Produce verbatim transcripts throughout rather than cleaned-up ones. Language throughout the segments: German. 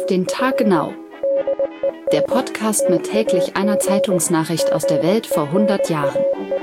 Auf den Tag genau. Der Podcast mit täglich einer Zeitungsnachricht aus der Welt vor hundert Jahren.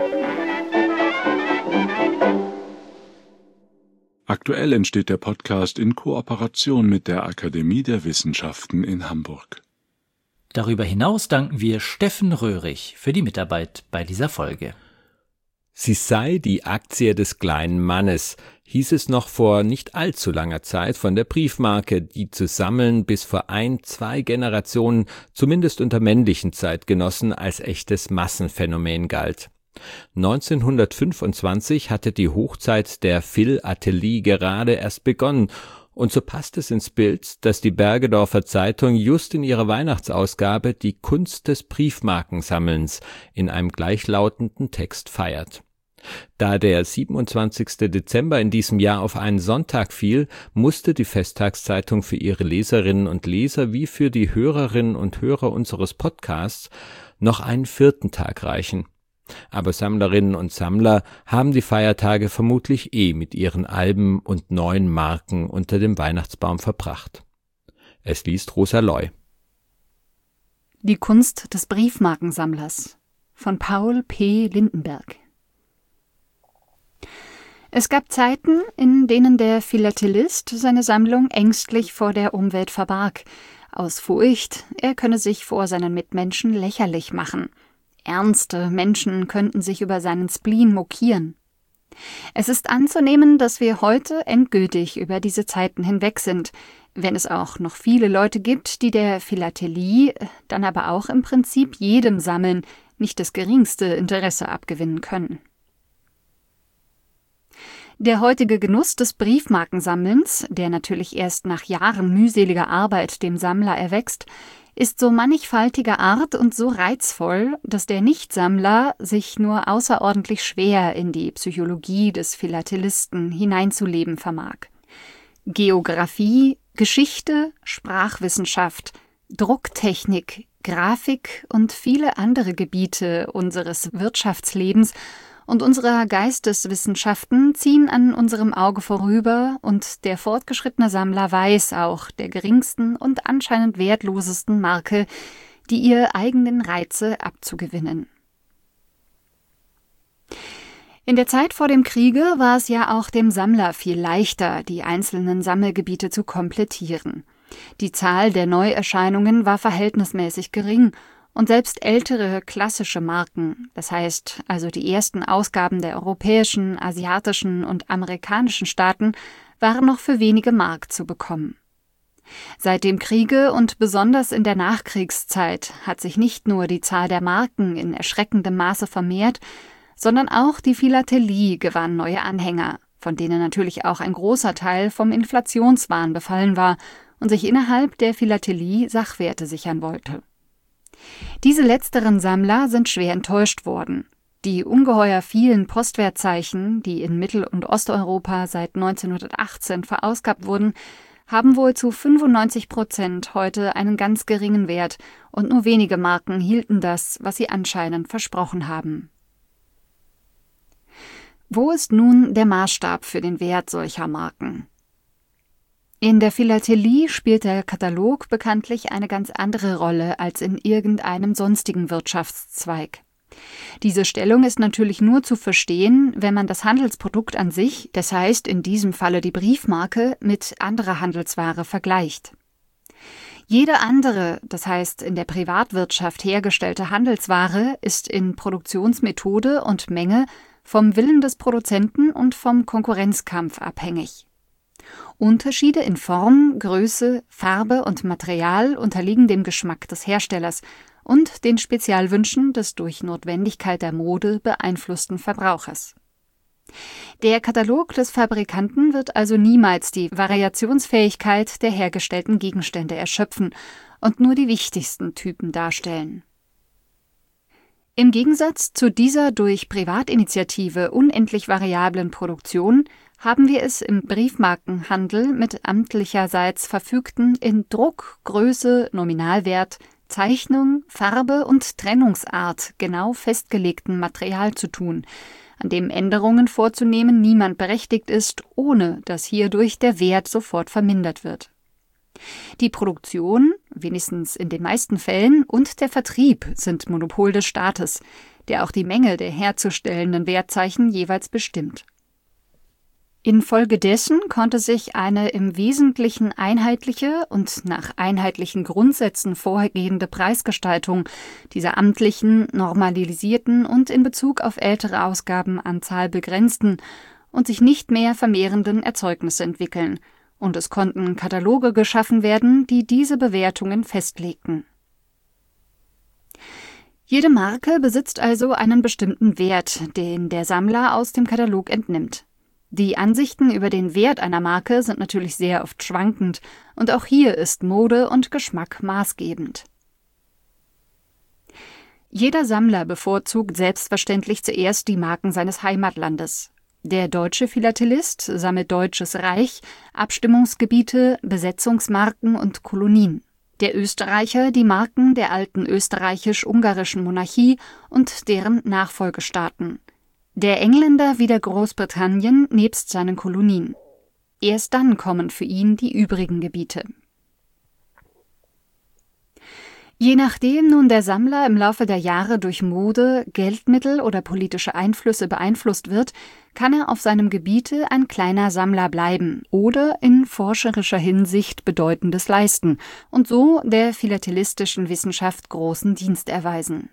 Aktuell entsteht der Podcast in Kooperation mit der Akademie der Wissenschaften in Hamburg. Darüber hinaus danken wir Steffen Röhrig für die Mitarbeit bei dieser Folge. Sie sei die Aktie des kleinen Mannes, hieß es noch vor nicht allzu langer Zeit von der Briefmarke, die zu sammeln bis vor ein, zwei Generationen, zumindest unter männlichen Zeitgenossen, als echtes Massenphänomen galt. neunzehnhundertfünfundzwanzig hatte die Hochzeit der Philatelie gerade erst begonnen, und so passt es ins Bild, dass die Bergedorfer Zeitung just in ihrer Weihnachtsausgabe die Kunst des Briefmarkensammelns in einem gleichlautenden Text feiert. Da der siebenundzwanzigster Dezember in diesem Jahr auf einen Sonntag fiel, musste die Festtagszeitung für ihre Leserinnen und Leser wie für die Hörerinnen und Hörer unseres Podcasts noch einen vierten Tag reichen. Aber Sammlerinnen und Sammler haben die Feiertage vermutlich eh mit ihren Alben und neuen Marken unter dem Weihnachtsbaum verbracht. Es liest Rosa Loy. Die Kunst des Briefmarkensammlers von Paul P. Lindenberg. Es gab Zeiten, in denen der Philatelist seine Sammlung ängstlich vor der Umwelt verbarg, aus Furcht, er könne sich vor seinen Mitmenschen lächerlich machen. Ernste Menschen könnten sich über seinen Spleen mokieren. Es ist anzunehmen, dass wir heute endgültig über diese Zeiten hinweg sind, wenn es auch noch viele Leute gibt, die der Philatelie, dann aber auch im Prinzip jedem Sammeln, nicht das geringste Interesse abgewinnen können. Der heutige Genuss des Briefmarkensammelns, der natürlich erst nach Jahren mühseliger Arbeit dem Sammler erwächst, ist so mannigfaltiger Art und so reizvoll, dass der Nichtsammler sich nur außerordentlich schwer in die Psychologie des Philatelisten hineinzuleben vermag. Geographie, Geschichte, Sprachwissenschaft, Drucktechnik, Grafik und viele andere Gebiete unseres Wirtschaftslebens und unserer Geisteswissenschaften ziehen an unserem Auge vorüber, und der fortgeschrittene Sammler weiß auch der geringsten und anscheinend wertlosesten Marke, die ihr eigenen Reize abzugewinnen. In der Zeit vor dem Kriege war es ja auch dem Sammler viel leichter, die einzelnen Sammelgebiete zu komplettieren. Die Zahl der Neuerscheinungen war verhältnismäßig gering, und selbst ältere klassische Marken, das heißt also die ersten Ausgaben der europäischen, asiatischen und amerikanischen Staaten, waren noch für wenige Mark zu bekommen. Seit dem Kriege und besonders in der Nachkriegszeit hat sich nicht nur die Zahl der Marken in erschreckendem Maße vermehrt, sondern auch die Philatelie gewann neue Anhänger, von denen natürlich auch ein großer Teil vom Inflationswahn befallen war und sich innerhalb der Philatelie Sachwerte sichern wollte. Diese letzteren Sammler sind schwer enttäuscht worden. Die ungeheuer vielen Postwertzeichen, die in Mittel- und Osteuropa seit neunzehnhundertachtzehn verausgabt wurden, haben wohl zu fünfundneunzig Prozent heute einen ganz geringen Wert, und nur wenige Marken hielten das, was sie anscheinend versprochen haben. Wo ist nun der Maßstab für den Wert solcher Marken? In der Philatelie spielt der Katalog bekanntlich eine ganz andere Rolle als in irgendeinem sonstigen Wirtschaftszweig. Diese Stellung ist natürlich nur zu verstehen, wenn man das Handelsprodukt an sich, das heißt in diesem Falle die Briefmarke, mit anderer Handelsware vergleicht. Jede andere, das heißt in der Privatwirtschaft hergestellte Handelsware, ist in Produktionsmethode und Menge vom Willen des Produzenten und vom Konkurrenzkampf abhängig. Unterschiede in Form, Größe, Farbe und Material unterliegen dem Geschmack des Herstellers und den Spezialwünschen des durch Notwendigkeit der Mode beeinflussten Verbrauchers. Der Katalog des Fabrikanten wird also niemals die Variationsfähigkeit der hergestellten Gegenstände erschöpfen und nur die wichtigsten Typen darstellen. Im Gegensatz zu dieser durch Privatinitiative unendlich variablen Produktion haben wir es im Briefmarkenhandel mit amtlicherseits verfügten in Druck, Größe, Nominalwert, Zeichnung, Farbe und Trennungsart genau festgelegten Material zu tun, an dem Änderungen vorzunehmen niemand berechtigt ist, ohne dass hierdurch der Wert sofort vermindert wird. Die Produktion, wenigstens in den meisten Fällen, und der Vertrieb sind Monopol des Staates, der auch die Menge der herzustellenden Wertzeichen jeweils bestimmt. Infolgedessen konnte sich eine im Wesentlichen einheitliche und nach einheitlichen Grundsätzen vorgehende Preisgestaltung dieser amtlichen, normalisierten und in Bezug auf ältere Ausgabenanzahl begrenzten und sich nicht mehr vermehrenden Erzeugnisse entwickeln, und es konnten Kataloge geschaffen werden, die diese Bewertungen festlegten. Jede Marke besitzt also einen bestimmten Wert, den der Sammler aus dem Katalog entnimmt. Die Ansichten über den Wert einer Marke sind natürlich sehr oft schwankend, und auch hier ist Mode und Geschmack maßgebend. Jeder Sammler bevorzugt selbstverständlich zuerst die Marken seines Heimatlandes. Der deutsche Philatelist sammelt Deutsches Reich, Abstimmungsgebiete, Besetzungsmarken und Kolonien. Der Österreicher die Marken der alten österreichisch-ungarischen Monarchie und deren Nachfolgestaaten. Der Engländer wieder Großbritannien nebst seinen Kolonien. Erst dann kommen für ihn die übrigen Gebiete. Je nachdem nun der Sammler im Laufe der Jahre durch Mode, Geldmittel oder politische Einflüsse beeinflusst wird, kann er auf seinem Gebiete ein kleiner Sammler bleiben oder in forscherischer Hinsicht Bedeutendes leisten und so der philatelistischen Wissenschaft großen Dienst erweisen.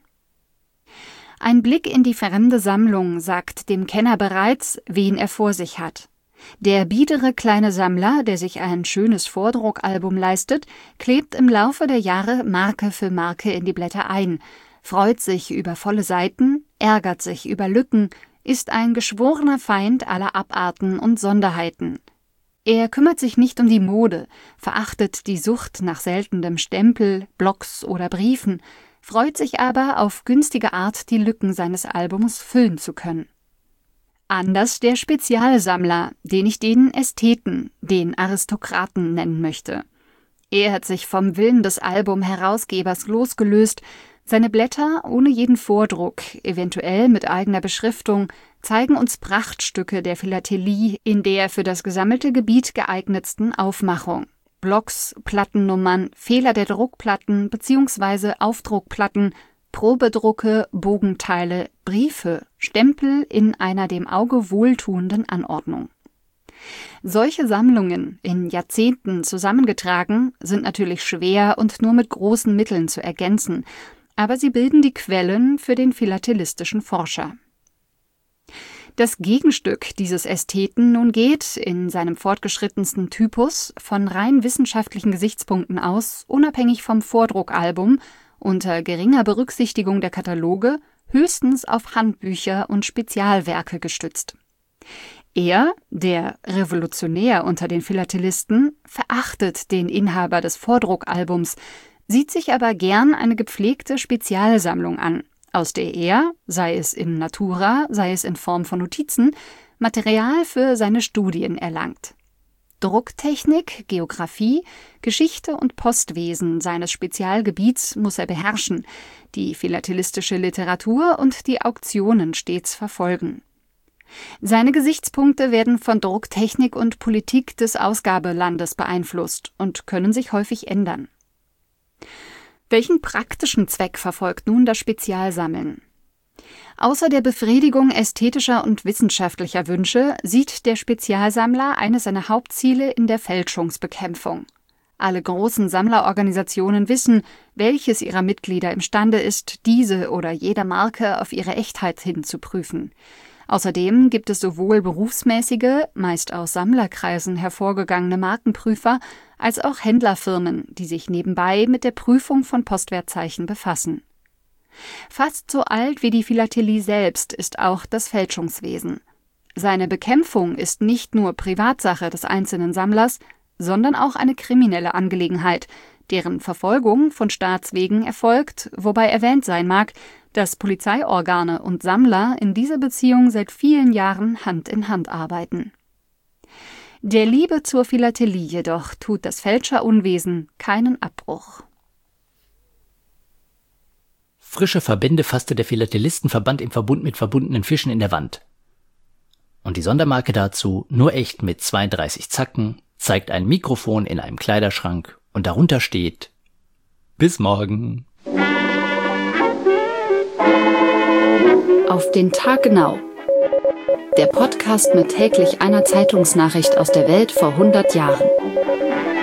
Ein Blick in die fremde Sammlung sagt dem Kenner bereits, wen er vor sich hat. Der biedere kleine Sammler, der sich ein schönes Vordruckalbum leistet, klebt im Laufe der Jahre Marke für Marke in die Blätter ein, freut sich über volle Seiten, ärgert sich über Lücken, ist ein geschworener Feind aller Abarten und Sonderheiten. Er kümmert sich nicht um die Mode, verachtet die Sucht nach seltenem Stempel, Blocks oder Briefen, freut sich aber auf günstige Art, die Lücken seines Albums füllen zu können. Anders der Spezialsammler, den ich den Ästheten, den Aristokraten nennen möchte. Er hat sich vom Willen des Albumherausgebers losgelöst, seine Blätter ohne jeden Vordruck, eventuell mit eigener Beschriftung, zeigen uns Prachtstücke der Philatelie in der für das gesammelte Gebiet geeignetsten Aufmachung. Blocks, Plattennummern, Fehler der Druckplatten bzw. Aufdruckplatten, Probedrucke, Bogenteile, Briefe, Stempel in einer dem Auge wohltuenden Anordnung. Solche Sammlungen, in Jahrzehnten zusammengetragen, sind natürlich schwer und nur mit großen Mitteln zu ergänzen, aber sie bilden die Quellen für den philatelistischen Forscher. Das Gegenstück dieses Ästheten nun geht, in seinem fortgeschrittensten Typus, von rein wissenschaftlichen Gesichtspunkten aus, unabhängig vom Vordruckalbum, unter geringer Berücksichtigung der Kataloge, höchstens auf Handbücher und Spezialwerke gestützt. Er, der Revolutionär unter den Philatelisten, verachtet den Inhaber des Vordruckalbums, sieht sich aber gern eine gepflegte Spezialsammlung an, aus der er, sei es in Natura, sei es in Form von Notizen, Material für seine Studien erlangt. Drucktechnik, Geographie, Geschichte und Postwesen seines Spezialgebiets muss er beherrschen, die philatelistische Literatur und die Auktionen stets verfolgen. Seine Gesichtspunkte werden von Drucktechnik und Politik des Ausgabelandes beeinflusst und können sich häufig ändern. Welchen praktischen Zweck verfolgt nun das Spezialsammeln? Außer der Befriedigung ästhetischer und wissenschaftlicher Wünsche sieht der Spezialsammler eines seiner Hauptziele in der Fälschungsbekämpfung. Alle großen Sammlerorganisationen wissen, welches ihrer Mitglieder imstande ist, diese oder jede Marke auf ihre Echtheit hin zu prüfen. Außerdem gibt es sowohl berufsmäßige, meist aus Sammlerkreisen hervorgegangene Markenprüfer, als auch Händlerfirmen, die sich nebenbei mit der Prüfung von Postwertzeichen befassen. Fast so alt wie die Philatelie selbst ist auch das Fälschungswesen. Seine Bekämpfung ist nicht nur Privatsache des einzelnen Sammlers, sondern auch eine kriminelle Angelegenheit, deren Verfolgung von Staatswegen erfolgt, wobei erwähnt sein mag, dass Polizeiorgane und Sammler in dieser Beziehung seit vielen Jahren Hand in Hand arbeiten. Der Liebe zur Philatelie jedoch tut das Fälscherunwesen keinen Abbruch. Frische Verbände fasste der Philatelistenverband im Verbund mit verbundenen Fischen in der Wand. Und die Sondermarke dazu nur echt mit zweiunddreißig Zacken, zeigt ein Mikrofon in einem Kleiderschrank und darunter steht: Bis morgen. Auf den Tag genau. Der Podcast mit täglich einer Zeitungsnachricht aus der Welt vor hundert Jahren.